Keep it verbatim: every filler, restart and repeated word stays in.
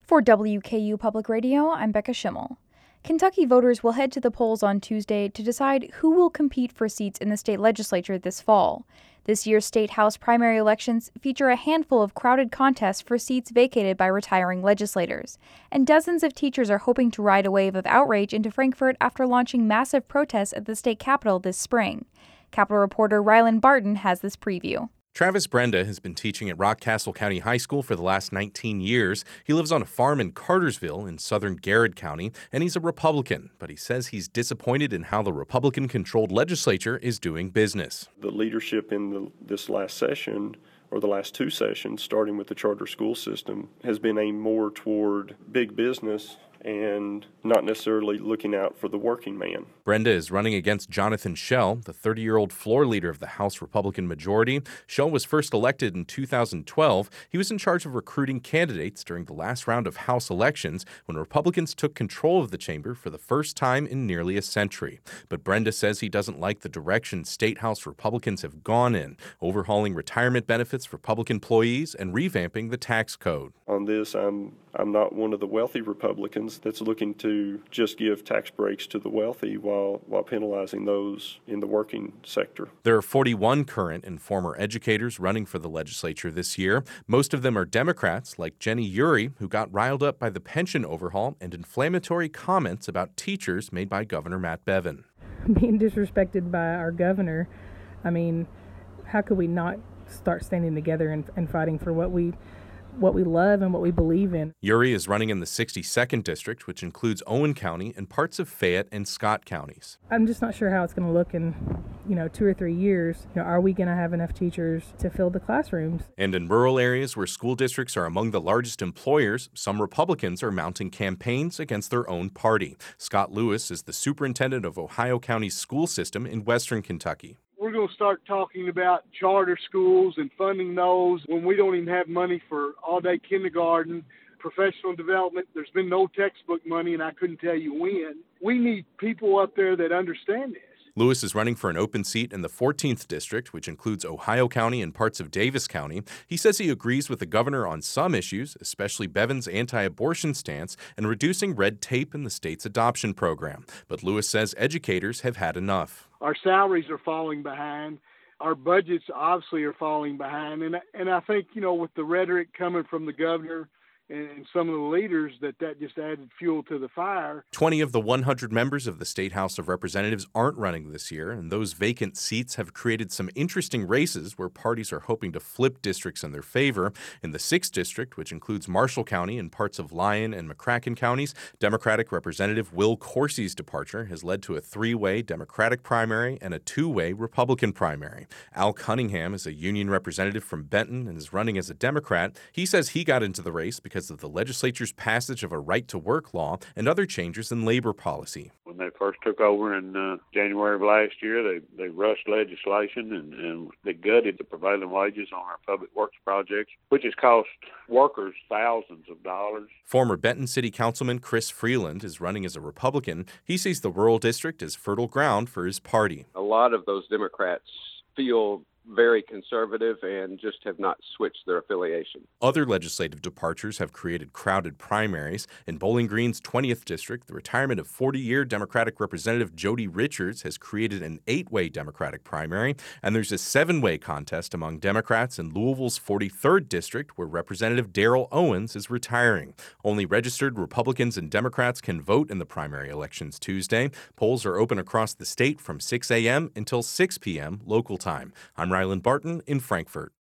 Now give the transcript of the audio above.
For W K U Public Radio, I'm Becca Schimmel. Kentucky voters will head to the polls on Tuesday to decide who will compete for seats in the state legislature this fall. This year's state house primary elections feature a handful of crowded contests for seats vacated by retiring legislators, and dozens of teachers are hoping to ride a wave of outrage into Frankfort after launching massive protests at the state capitol this spring. Capitol reporter Rylan Barton has this preview. Travis Brenda has been teaching at Rockcastle County High School for the last nineteen years. He lives on a farm in Cartersville in southern Garrett County, and he's a Republican. But he says he's disappointed in how the Republican-controlled legislature is doing business. The leadership in the, this last session, or the last two sessions, starting with the charter school system, has been aimed more toward big business and not necessarily looking out for the working man. Brenda is running against Jonathan Schell, the thirty-year-old floor leader of the House Republican majority. Schell was first elected in two thousand twelve. He was in charge of recruiting candidates during the last round of House elections when Republicans took control of the chamber for the first time in nearly a century. But Brenda says he doesn't like the direction state House Republicans have gone in, overhauling retirement benefits for public employees and revamping the tax code. On this, I'm I'm not one of the wealthy Republicans that's looking to just give tax breaks to the wealthy while while penalizing those in the working sector. There are forty-one current and former educators running for the legislature this year. Most of them are Democrats, like Jenny Uri, who got riled up by the pension overhaul and inflammatory comments about teachers made by Governor Matt Bevin. Being disrespected by our governor, I mean, how could we not start standing together and, and fighting for what we what we love and what we believe in? Uri is running in the sixty-second district, which includes Owen County and parts of Fayette and Scott counties. I'm just not sure how it's going to look in, you know, two or three years. You know, are we going to have enough teachers to fill the classrooms? And in rural areas where school districts are among the largest employers, some Republicans are mounting campaigns against their own party. Scott Lewis is the superintendent of Ohio County's school system in western Kentucky. We're going to start talking about charter schools and funding those when we don't even have money for all-day kindergarten, professional development. There's been no textbook money, and I couldn't tell you when. We need people up there that understand this. Lewis is running for an open seat in the fourteenth district, which includes Ohio County and parts of Davis County. He says he agrees with the governor on some issues, especially Bevin's anti-abortion stance and reducing red tape in the state's adoption program. But Lewis says educators have had enough. Our salaries are falling behind. Our budgets obviously are falling behind. And, and I think, you know, with the rhetoric coming from the governor and some of the leaders, that that just added fuel to the fire. twenty of the one hundred members of the State House of Representatives aren't running this year, and those vacant seats have created some interesting races where parties are hoping to flip districts in their favor. In the sixth district, which includes Marshall County and parts of Lyon and McCracken counties, Democratic Representative Will Coursey's departure has led to a three-way Democratic primary and a two-way Republican primary. Al Cunningham is a union representative from Benton and is running as a Democrat. He says he got into the race because of the legislature's passage of a right-to-work law and other changes in labor policy. When they first took over in uh, January of last year, they, they rushed legislation and, and they gutted the prevailing wages on our public works projects, which has cost workers thousands of dollars. Former Benton City Councilman Chris Freeland is running as a Republican. He sees the rural district as fertile ground for his party. A lot of those Democrats feel very conservative and just have not switched their affiliation. Other legislative departures have created crowded primaries. In Bowling Green's twentieth district, the retirement of forty-year Democratic Representative Jody Richards has created an eight-way Democratic primary, and there's a seven-way contest among Democrats in Louisville's forty-third district, where Representative Darrell Owens is retiring. Only registered Republicans and Democrats can vote in the primary elections Tuesday. Polls are open across the state from six a.m. until six p.m. local time. I'm Rylan Barton in Frankfort.